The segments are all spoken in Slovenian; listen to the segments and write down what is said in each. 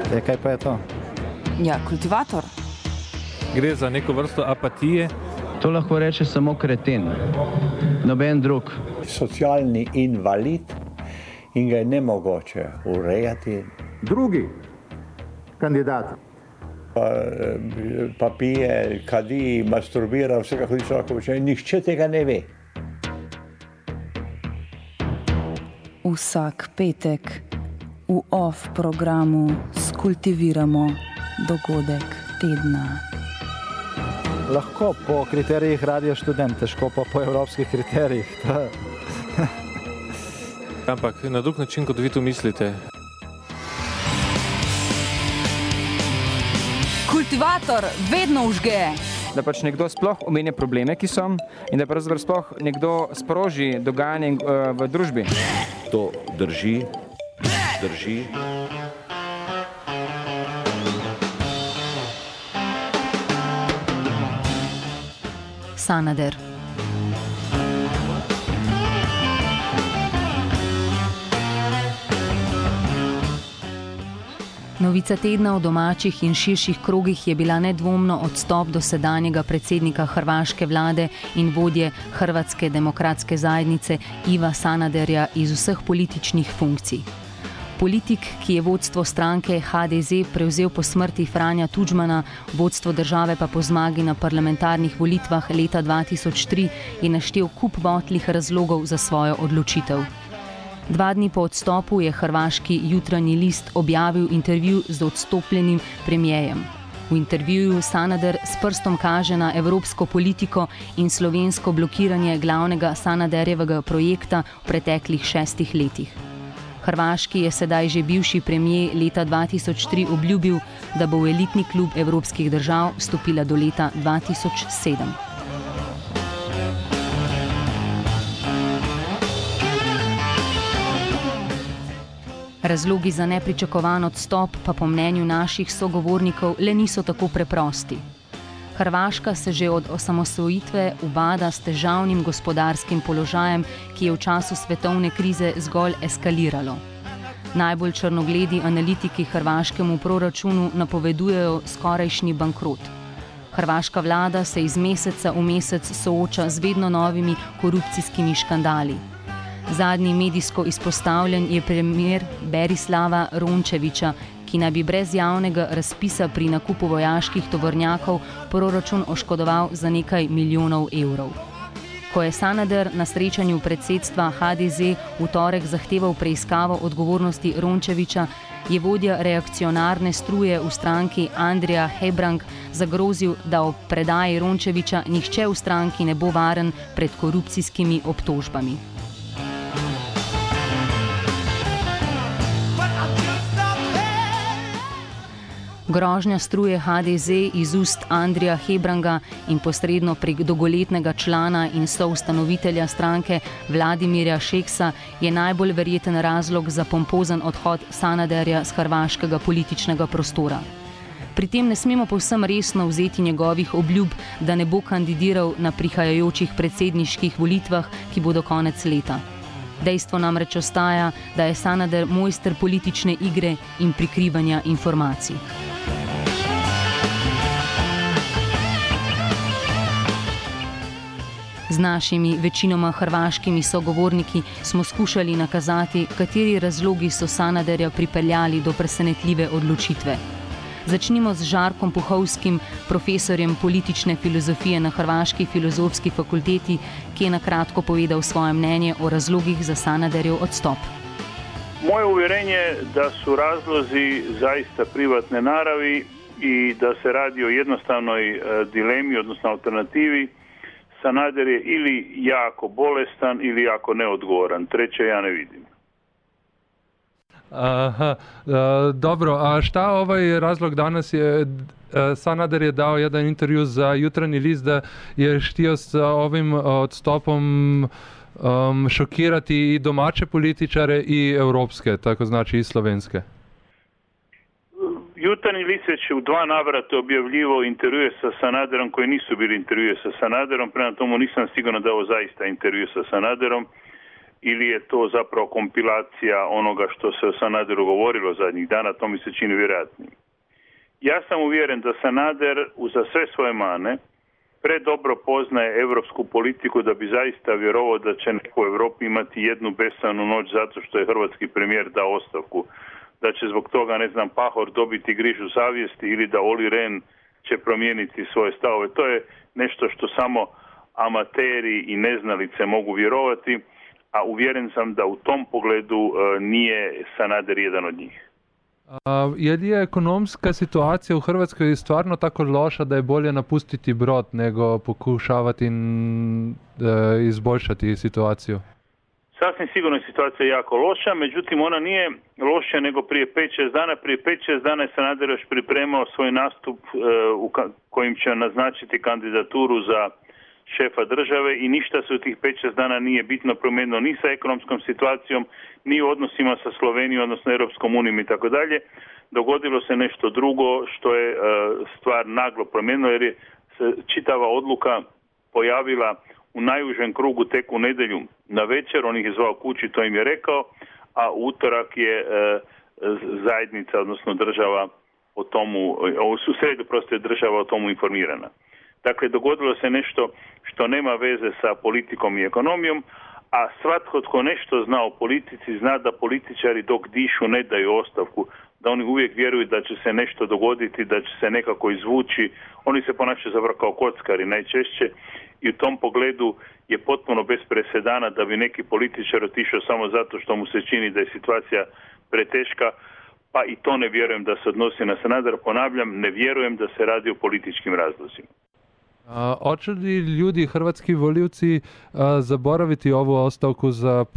Kaj pa je to? Ja, kultivator. Gre za neko vrsto apatije. To lahko reče samo kreten, noben drug. Socialni invalid in ga je nemogoče urejati. Drugi kandidat. Pa pije, kadi, masturbira, vse kako človek počne. Nihče tega ne ve. Vsak petek v OFF programu skultiviramo dogodek tedna. Lahko po kriterijih Radio Študent, težko pa po evropskih kriterijih. Ampak na drug način, kot vi to mislite. Kultivator vedno užge. Da pač nekdo sploh omenja probleme, ki so, in da pravzaprav sploh nekdo sproži dogajanje v družbi. To drži. Sanader. Novica tedna v domačih in širših krogih je bila nedvomno odstop dosedanjega predsednika hrvaške vlade in vodje Hrvatske demokratske zajednice Iva Sanaderja iz vseh političnih funkcij. Politik, ki je vodstvo stranke HDZ prevzel po smrti Franja Tudžmana, vodstvo države pa po zmagi na parlamentarnih volitvah leta 2003, je naštel kup botlih razlogov za svojo odločitev. 2 dni po odstopu je hrvaški Jutarnji list objavil intervju z odstopljenim premijejem. V intervjuju Sanader s prstom kaže na evropsko politiko in slovensko blokiranje glavnega Sanaderjevega projekta v preteklih 6 letih. Hrvaški je sedaj že bivši premijer leta 2003 obljubil, da bo v elitni klub evropskih držav vstopila do leta 2007. Razlogi za nepričakovan odstop pa po mnenju naših sogovornikov le niso tako preprosti. Hrvaška se že od osamosvojitve ubada s težavnim gospodarskim položajem, ki je v času svetovne krize zgolj eskaliralo. Najbolj črnogledi analitiki hrvaškemu proračunu napovedujejo skorajšnji bankrot. Hrvaška vlada se iz meseca v mesec sooča z vedno novimi korupcijskimi škandali. Zadnji medijsko izpostavljen je primer Berislava Rončevića, ki naj bi brez javnega razpisa pri nakupu vojaških tovornjakov proračun oškodoval za nekaj milijonov evrov. Ko je Sanader na srečanju predsedstva HDZ v torek zahteval preiskavo odgovornosti Rončevića, je vodja reakcionarne struje v stranki Andrija Hebrang zagrozil, da ob predaji Rončevića nihče v stranki ne bo varen pred korupcijskimi obtožbami. Grožnja struje HDZ iz ust Andrija Hebranga in posredno prek dolgoletnega člana in soustanovitelja stranke Vladimirja Šeksa je najbolj verjeten razlog za pompozen odhod Sanaderja z hrvaškega političnega prostora. Pri tem ne smemo povsem resno vzeti njegovih obljub, da ne bo kandidiral na prihajajočih predsedniških volitvah, ki bodo konec leta. Dejstvo namreč ostaja, da je Sanader mojster politične igre in prikrivanja informacij. Z našimi večinoma hrvaškimi sogovorniki smo skušali nakazati, kateri razlogi so Sanaderja pripeljali do presenetljive odločitve. Začnimo z Žarkom Puhovskim, profesorjem politične filozofije na Hrvaški filozofski fakulteti, ki je na kratko povedal svoje mnenje o razlogih za Sanaderjev odstop. Moje uvjerenje da su razlozi zaista privatne naravi i da se radi o jednostavnoj dilemi, odnosno alternativi. Sanader je ili jako bolestan ili jako neodgovoran. Treće ja ne vidim. Dobro, a šta ovaj razlog danas je, Sanader je dao jedan intervju za Jutarnji list da je htio sa ovim odstopom šokirati i domaće političare i europske, tako znači i slovenske. Jutarnji list već u 2 navrata objavljivo intervjue sa Sanaderom koji nisu bili intervjue sa Sanaderom, prema tomu nisam siguran da ovo zaista intervju sa Sanaderom. ili je to zapravo kompilacija onoga što se o Sanaderu govorilo zadnjih dana, to mi se čini vjerojatnim. Ja sam uvjeren da Sanader uza sve svoje mane predobro poznaje europsku politiku da bi zaista vjerovao da će neko u Europi imati jednu besanu noć zato što je hrvatski premijer dao ostavku. Da će zbog toga, Pahor dobiti grižu savjesti ili da Oli Rehn će promijeniti svoje stavove. To je nešto što samo amateri i neznalice mogu vjerovati, a uvjeren sam da u tom pogledu nije Sanader jedan od njih. Je li je ekonomska situacija u Hrvatskoj stvarno tako loša da je bolje napustiti brod nego pokušavati izboljšati situaciju? Sasvim sigurno je situacija jako loša, međutim ona nije loša nego prije 5-6 dana. Prije 5-6 dana je Sanader još pripremao svoj nastup kojim će naznačiti kandidaturu za šefa države i ništa se u tih 5-6 dana nije bitno promijenilo ni sa ekonomskom situacijom, ni u odnosima sa Slovenijom, odnosno Europskom unijom i tako dalje. Dogodilo se nešto drugo što je stvar naglo promijenilo jer je se čitava odluka pojavila u najužem krugu tek u nedjelju na večer, on ih je zvao kući, to im je rekao, a u utorak je zajednica, odnosno država o tomu, u srijedu prosto je država o tomu informirana. Dakle, dogodilo se nešto što nema veze sa politikom i ekonomijom, a svatko tko nešto zna o politici zna da političari dok dišu ne daju ostavku, da oni uvijek vjeruju da će se nešto dogoditi, da će se nekako izvući. Oni se ponašaju zapravo kao kockari najčešće i u tom pogledu je potpuno bez presedana da bi neki političar otišao samo zato što mu se čini da je situacija preteška, pa i to ne vjerujem da se odnosi na Sanadera. Ponavljam, ne vjerujem da se radi o političkim razlozima. Hoće li ljudi, hrvatski voljivci, zaboraviti ovu ostavku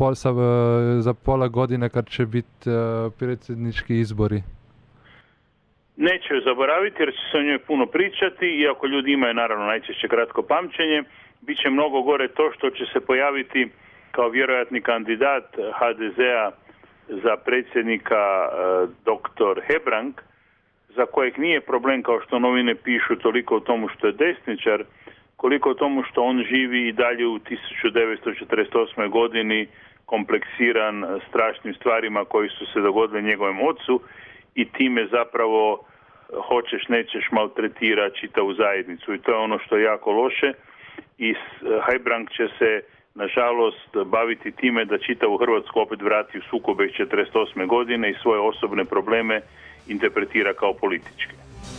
za pola godine kad će biti predsjednički izbori? Neće ju zaboraviti jer će se o njoj puno pričati, iako ljudi imaju naravno najčešće kratko pamćenje. Biće mnogo gore to što će se pojaviti kao vjerojatni kandidat HDZ-a za predsjednika dr. Hebrang, za kojeg nije problem, kao što novine pišu, toliko o tomu što je desničar, koliko o tomu što on živi i dalje u 1948. godini kompleksiran strašnim stvarima koji su se dogodili njegovom ocu i time zapravo hoćeš nećeš maltretira čitavu zajednicu i to je ono što je jako loše i Hebrang će se nažalost baviti time da čitavu Hrvatsku opet vrati u sukobe iz 1948. godine i svoje osobne probleme interpretira kao političke.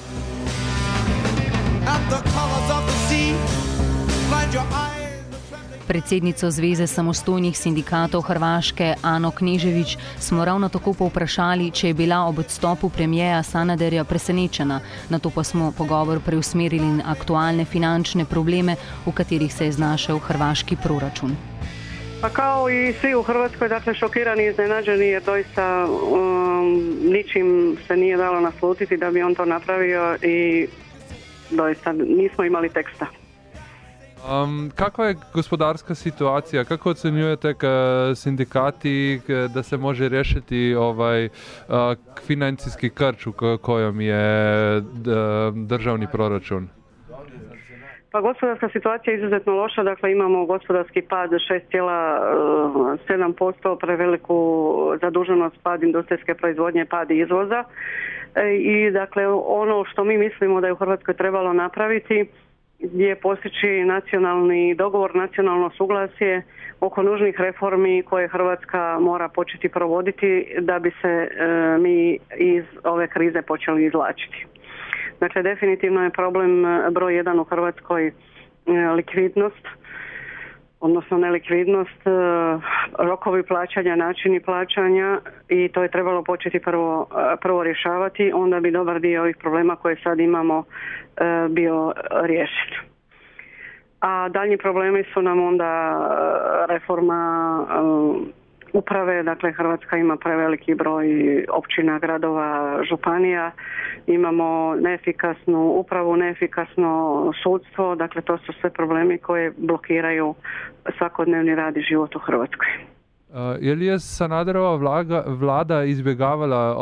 Predsednico Zveze samostojnih sindikatov Hrvaške Ano Knežević smo ravno tako povprašali, če je bila ob odstopu premijeja Sanaderja presenečena, nato pa smo pogovor preusmerili na aktualne finančne probleme, u katerih se je znašel hrvaški proračun. Pa kao i svi u Hrvatskoj, dakle šokirani i iznenađeni jer doista ničim se nije dalo naslutiti da bi on to napravio i doista nismo imali teksta. Kakva je gospodarska situacija? Kako ocenjujete sindikati da se može riješiti ovaj financijski krč u kojom je državni proračun? Pa gospodarska situacija je izuzetno loša, dakle imamo gospodarski pad 6,7%, preveliku zaduženost, pad industrijske proizvodnje, pad izvoza i dakle ono što mi mislimo da je u Hrvatskoj trebalo napraviti je postići nacionalni dogovor, nacionalno suglasje oko nužnih reformi koje Hrvatska mora početi provoditi da bi se mi iz ove krize počeli izvlačiti. Dakle, definitivno je problem broj 1 u Hrvatskoj likvidnost, odnosno nelikvidnost, rokovi plaćanja, načini plaćanja i to je trebalo početi prvo rješavati, onda bi dobar dio ovih problema koje sad imamo bio riješen. A daljnji problemi su nam onda reforma uprave, dakle Hrvatska ima preveliki broj općina, gradova, županija, imamo neefikasnu upravu, neefikasno sudstvo, dakle to su sve problemi koje blokiraju svakodnevni rad i život u Hrvatskoj. Je li je Sanaderova vlada izbjegavala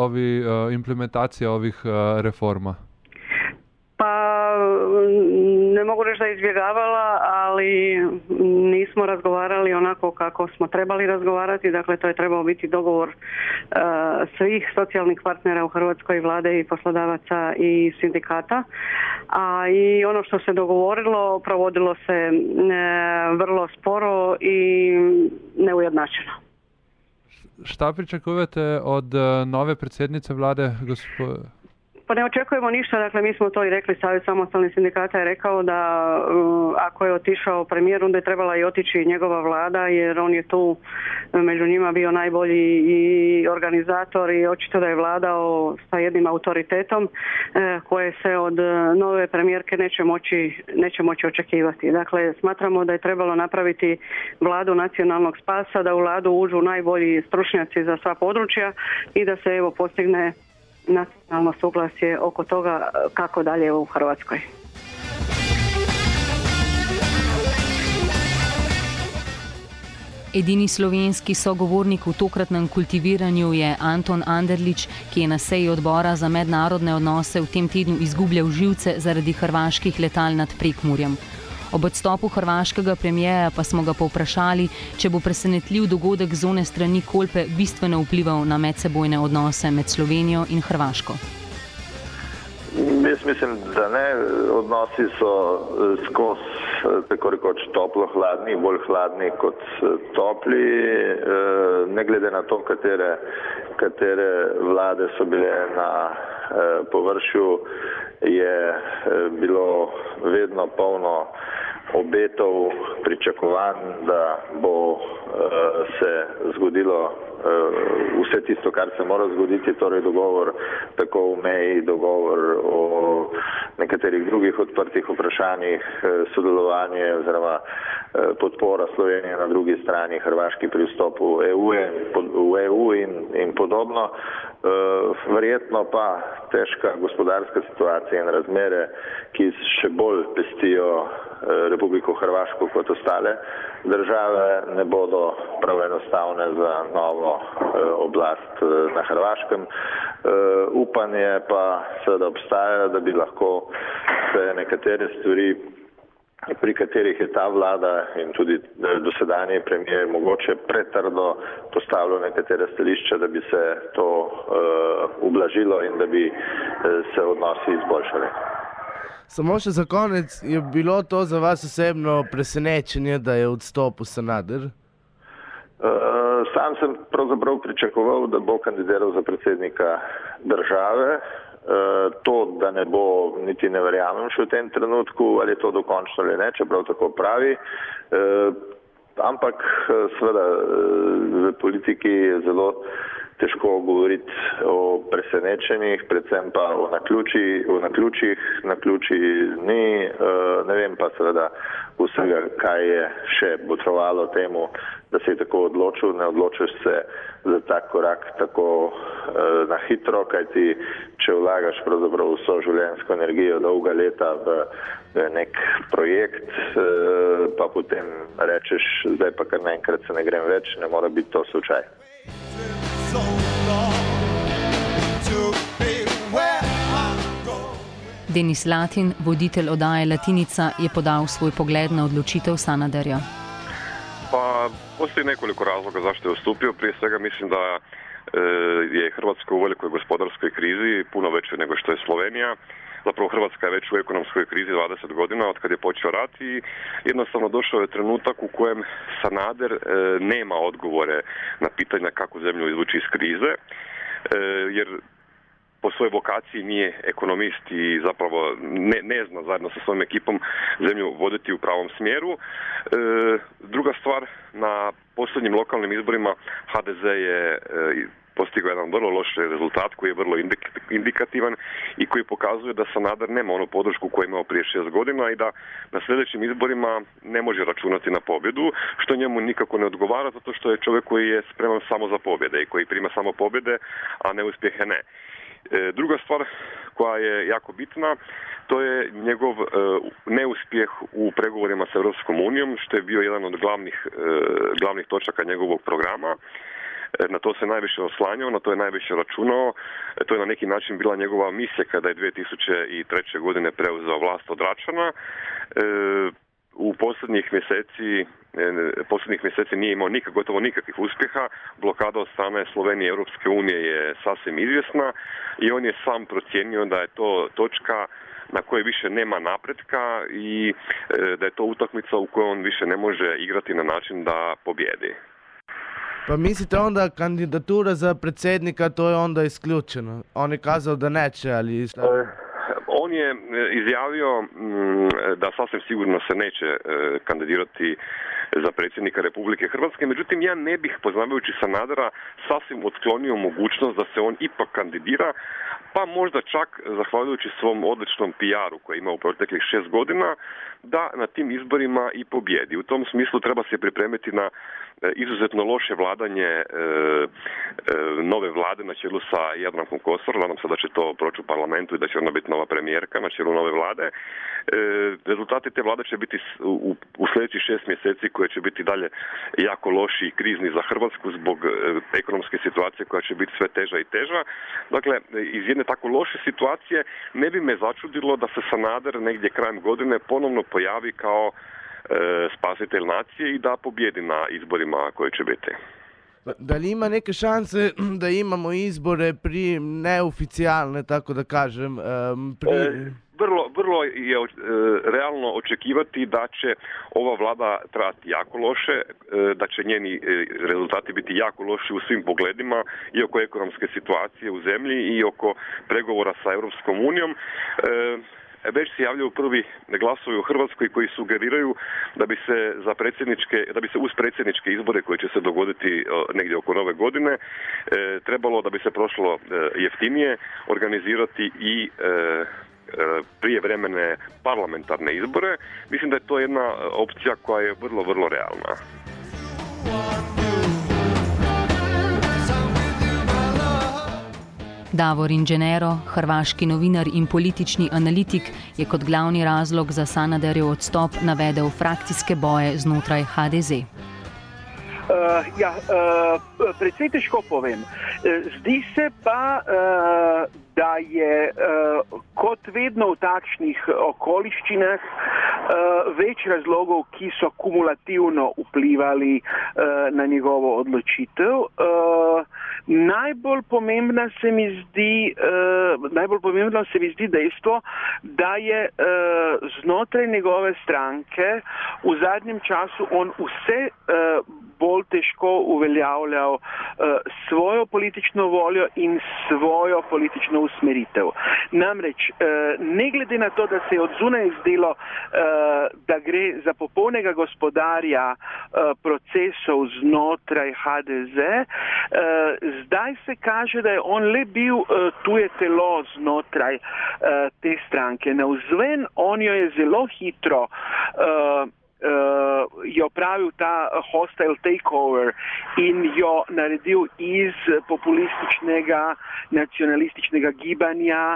implementacija ovih reforma? Pa ne mogu reći možda izbjegavala, ali nismo razgovarali onako kako smo trebali razgovarati. Dakle, to je trebao biti dogovor svih socijalnih partnera u Hrvatskoj, vlade i poslodavaca i sindikata. A i ono što se dogovorilo provodilo se vrlo sporo i neujednačeno. Šta pričakujete od nove predsjednice vlade, Pa ne očekujemo ništa, dakle mi smo to i rekli, Savez samostalnih sindikata je rekao da ako je otišao premijer, onda je trebala i otići njegova vlada, jer on je tu među njima bio najbolji i organizator i očito da je vladao sa jednim autoritetom koje se od nove premijerke neće moći očekivati. Dakle, smatramo da je trebalo napraviti vladu nacionalnog spasa, da u vladu uđu najbolji stručnjaci za sva područja i da se evo postigne nacionalno suglasje oko toga kako dalje u Hrvatskoj. Edini slovenski sogovornik v tokratnem kultiviranju je Anton Anderlič, ki je na seji odbora za mednarodne odnose v tem tednu izgubljal živce zaradi hrvaških letal nad Prekmurjem. Ob odstopu hrvaškega premijeja pa smo ga povprašali, če bo presenetljiv dogodek z one strani Kolpe bistveno vplival na medsebojne odnose med Slovenijo in Hrvaško. Jaz mislim, da ne. Odnosi so skozi tako rekoč toplo-hladni, bolj hladni kot topli. Ne glede na to, katere vlade so bile na površju, je bilo vedno polno obetov, pričakovanj, da bo se zgodilo vse tisto, kar se mora zgoditi, torej dogovor tako v meji, dogovor o nekaterih drugih odprtih vprašanjih, sodelovanje oziroma podpora Slovenije na drugi strani, hrvaški pri vstopu v EU in podobno. Verjetno pa težka gospodarska situacija in razmere, ki še bolj pestijo Republiko Hrvaško kot ostale države, ne bodo prav enostavne za novo oblast na Hrvaškem. Upanje pa seveda obstaja, da bi lahko se nekatere stvari, pri katerih je ta vlada in tudi dosedanji premijer mogoče pretrdo postavljal nekatere stališča, da bi se to ublažilo in da bi se odnosi izboljšali. Samo še za konec, je bilo to za vas osebno presenečenje, da je odstopil Sanader? Sam sem pravzaprav pričakoval, da bo kandidiral za predsednika države. To, da ne bo, niti ne verjamem še v tem trenutku, ali je to dokončno ali ne, čeprav tako pravi. Ampak seveda v politiki je zelo težko govoriti o presenečenjih, predvsem pa o naključjih. Naključij ni, ne vem pa seveda vsega, kaj je še botrovalo temu, da se je tako odločil. Ne odločiš se za tak korak tako na hitro, kajti če vlagaš pravzaprav vso življenjsko energijo dolga leta v nek projekt, pa potem rečeš, zdaj pa kar naenkrat se ne grem več, ne mora biti to slučaj. Denis Latin, voditelj oddaje Latinica, je podal svoj pogled na odločitev Sanaderja. Pa postoji nekoliko razloga zašto je ustupio. Prije svega mislim da je Hrvatska u velikoj gospodarskoj krizi, puno većoj nego što je Slovenija. Zapravo Hrvatska je već u ekonomskoj krizi 20 godina od kad je počeo rat i jednostavno došao je trenutak u kojem Sanader nema odgovore na pitanja kako zemlju izvući iz krize, jer po svojoj vokaciji nije ekonomist i zapravo ne zna zajedno sa svojom ekipom zemlju voditi u pravom smjeru. Druga stvar, na posljednjim lokalnim izborima HDZ je postigao jedan vrlo loš rezultat koji je vrlo indikativan i koji pokazuje da Sanader nema onu podršku koju je imao prije 6 godina i da na sljedećim izborima ne može računati na pobjedu, što njemu nikako ne odgovara zato što je čovjek koji je spreman samo za pobjede i koji prima samo pobjede, a neuspjehe ne. Druga stvar koja je jako bitna, to je njegov neuspjeh u pregovorima s Europskom unijom, što je bio jedan od glavnih točaka njegovog programa. Na to se najviše oslanjao, na to je najviše računao. To je na neki način bila njegova misija kada je 2003. godine preuzeo vlast od Račana. U posljednjih mjeseci nije imao gotovo nikakvih uspjeha. Blokada od strane Slovenije i Europske unije je sasvim izvjesna i on je sam procijenio da je to točka na kojoj više nema napretka i da je to utakmica u kojoj on više ne može igrati na način da pobjedi. Pa mislite onda kandidatura za predsjednika, to je onda isključeno? On je kazao da neće, ali... On je izjavio da sasvim sigurno se neće kandidirati za predsjednika Republike Hrvatske, međutim ja ne bih, poznavajući Sanadera, sasvim otklonio mogućnost da se on ipak kandidira, pa možda čak, zahvaljujući svom odličnom PR-u koji ima u proteklih 6 godina, da na tim izborima i pobjedi. U tom smislu treba se pripremiti na izuzetno loše vladanje nove vlade na čelu sa Jadrankom Kosor. Nadam se da će to proći u parlamentu i da će ona biti nova premijerka na čelu nove vlade. Rezultati te vlade će biti u sljedećih 6 mjeseci koje će biti dalje jako loši i krizni za Hrvatsku zbog ekonomske situacije koja će biti sve teža i teža. Dakle, iz jedne tako loše situacije ne bi me začudilo da se Sanader negdje krajem godine ponovno pojavi kao spasitelj nacije i da pobjedi na izborima koji će biti. Da li ima neke šanse da imamo izbore neoficijalne, tako da kažem? Vrlo je realno očekivati da će ova vlada trajati jako loše, da će njeni rezultati biti jako loši u svim pogledima i oko ekonomske situacije u zemlji i oko pregovora sa Europskom unijom. Već se javljaju prvi glasovi u Hrvatskoj koji sugeriraju da bi se uz predsjedničke izbore koji će se dogoditi negdje oko nove godine trebalo, da bi se prošlo jeftinije, organizirati i prijevremene parlamentarne izbore. Mislim da je to jedna opcija koja je vrlo, vrlo realna. Davor Inženero, hrvaški novinar in politični analitik, je kot glavni razlog za Sanaderjev odstop navedel frakcijske boje znotraj HDZ. Precej težko povem. Zdi se pa, da je kot vedno v takšnih okoliščinah več razlogov, ki so kumulativno vplivali na njegovo odločitev. Najbolj pomembno se mi zdi dejstvo, da je znotraj njegove stranke v zadnjem času on vse bolj težko uveljavljal svojo politično voljo in svojo politično usmeritev. Namreč, ne glede na to, da se je od zunaj zdelo, da gre za popolnega gospodarja procesov znotraj HDZ, zdaj se kaže, da je on le bil tuje telo znotraj te stranke. Navzven on jo je zelo hitro je opravil ta hostile takeover in jo naredil iz populističnega, nacionalističnega gibanja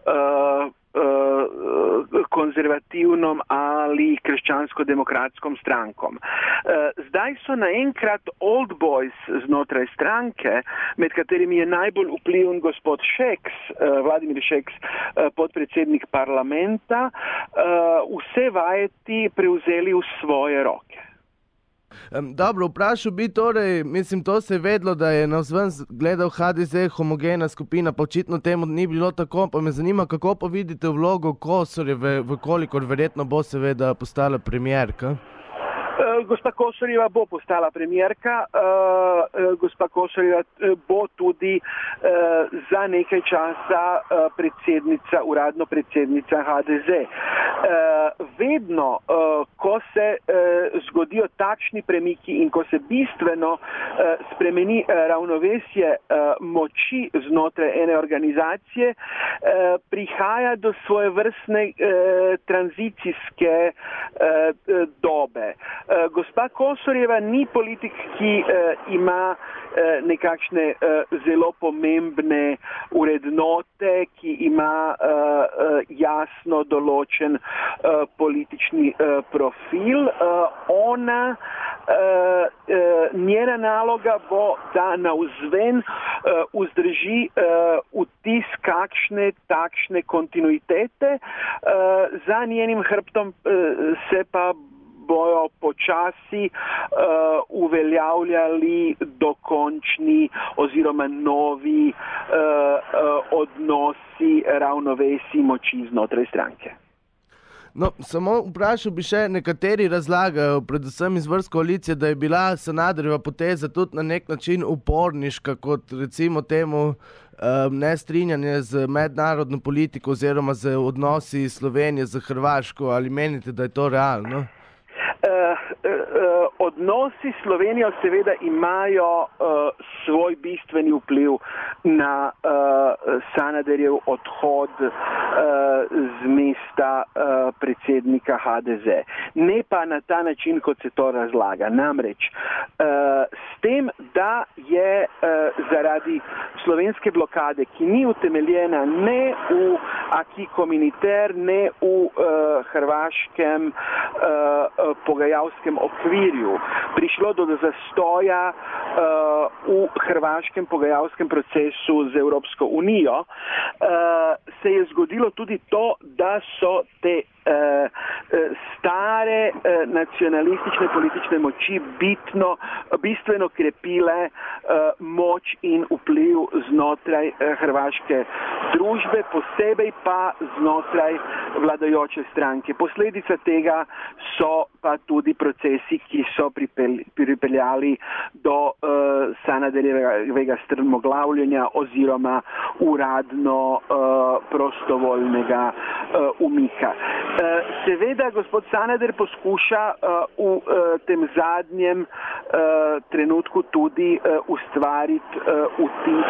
konzervativnom ali krščansko-demokratskom strankom. Zdaj so naenkrat old boys znotraj stranke, med katerimi je najbolj vpliven gospod Šeks, Vladimir Šeks, podpredsednik parlamenta, vse vajeti prevzeli v svoje roke. Dobro, vprašal bi torej, mislim, to se je vedlo, da je navzven gledal HDZ homogena skupina, pa očitno temu ni bilo tako, pa me zanima, kako pa vidite vlogo Kosorjeve, vkolikor verjetno bo seveda postala premijerka? Gospa Kosorjeva bo postala premijerka, gospa Kosorjeva bo tudi za nekaj časa uradno predsednica HDZ. Vedno, ko se zgodijo takšni premiki in ko se bistveno spremeni ravnovesje moči znotraj ene organizacije, prihaja do svojevrstne tranzicijske dobe. Gospa Kosorjeva ni politik, ki ima nekakšne zelo pomembne vrednote, ki ima jasno določen politični profil. Ona njena naloga bo, da navzven vzdrži vtis kakšne takšne kontinuitete, za njenim hrbtom se pa bojo počasi uveljavljali dokončni oziroma novi odnosi, ravnovesi moči znotraj stranke. No, samo vprašal bi še, nekateri razlagajo, predvsem iz vrst koalicije, da je bila Sanaderjeva poteza tudi na nek način uporniška, kot recimo temu nestrinjanje z mednarodno politiko oziroma z odnosi Slovenije z Hrvaško. Ali menite, da je to realno? Odnosi s Slovenijo seveda imajo svoj bistveni vpliv na Sanaderjev odhod z mesta predsednika HDZ. Ne pa na ta način, kot se to razlaga. Namreč s tem, da je zaradi slovenske blokade, ki ni utemeljena ne v acquis communautaire, ne v hrvaškem pogajalskem okvirju, prišlo do zastoja v hrvaškem pogajalskem procesu z Evropsko unijo, se je zgodilo tudi to, da so te stare nacionalistične politične moči bistveno krepile moč in vpliv znotraj hrvaške družbe, posebej pa znotraj vladajoče stranke. Posledica tega so pa tudi procesi, ki so pripeljali do Sanaderjevega strmoglavljenja oziroma uradno prostovoljnega umika. Seveda gospod Sanader poskuša v tem zadnjem trenutku tudi ustvariti vtis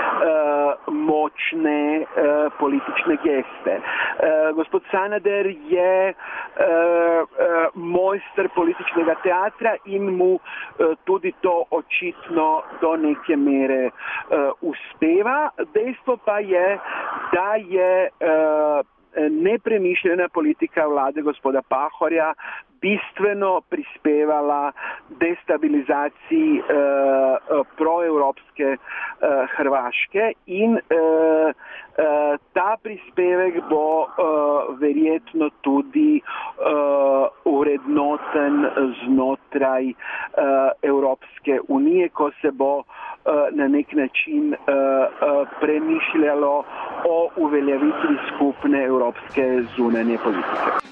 močne politične geste. Gospod Sanader je mojster političnega teatra in mu tudi to očitno do neke mere uspeva. Dejstvo pa je, da je nepremišljena politika vlade gospoda Pahorja bistveno prispevala destabilizaciji proevropske Hrvaške in ta prispevek bo verjetno tudi urednoten znotraj Evropske unije, ko se bo na nek način premišljalo o uveljavitvi skupne evropske zunanje politike.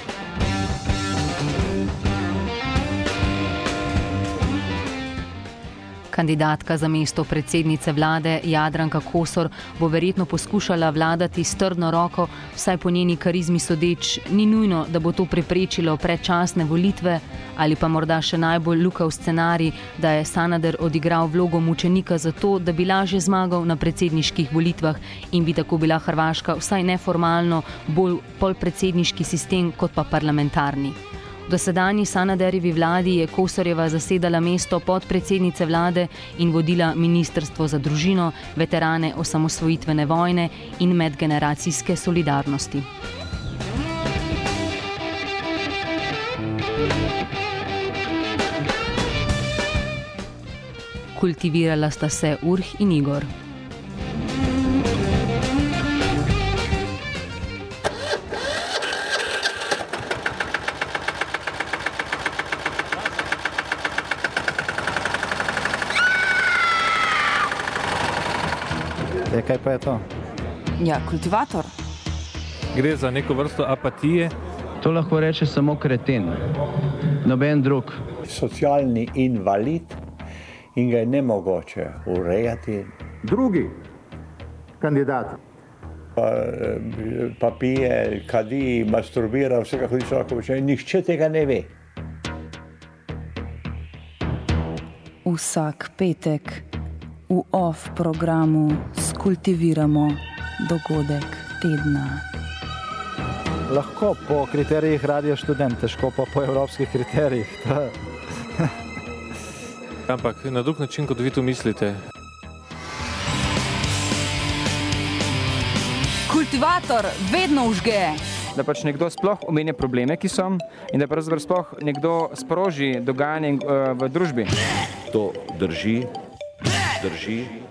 Kandidatka za mesto predsednice vlade Jadranka Kosor bo verjetno poskušala vladati s trdno roko, vsaj po njeni karizmi sodeč. Ni nujno, da bo to preprečilo predčasne volitve ali pa morda še najbolj lukav scenarij, da je Sanader odigral vlogo mučenika za to, da bi lažje zmagal na predsedniških volitvah in bi tako bila Hrvaška vsaj neformalno bolj polpredsedniški sistem kot pa parlamentarni. V dosedanji Sanaderjevi vladi je Kosorjeva zasedala mesto podpredsednice vlade in vodila Ministrstvo za družino, veterane osamosvojitvene vojne in medgeneracijske solidarnosti. Kultivirala sta se Urh in Igor. Kaj pa je to? Ja, kultivator. Gre za neko vrsto apatije. To lahko reče samo kreten, noben drug. Socialni invalid in ga je nemogoče urejati. Drugi kandidat. Pa pije, kadi, masturbira, vse kako človek počne. Nihče tega ne ve. Vsak petek v OFF programu skultiviramo dogodek tedna. Lahko po kriterijih Radio Študent, težko pa po evropskih kriterijih. Ampak na drug način, kot vi to mislite. Kultivator vedno vžge. da pač nekdo sploh omenja probleme, ki so in da pravzaprav sploh nekdo sproži dogajanje v družbi. To drži.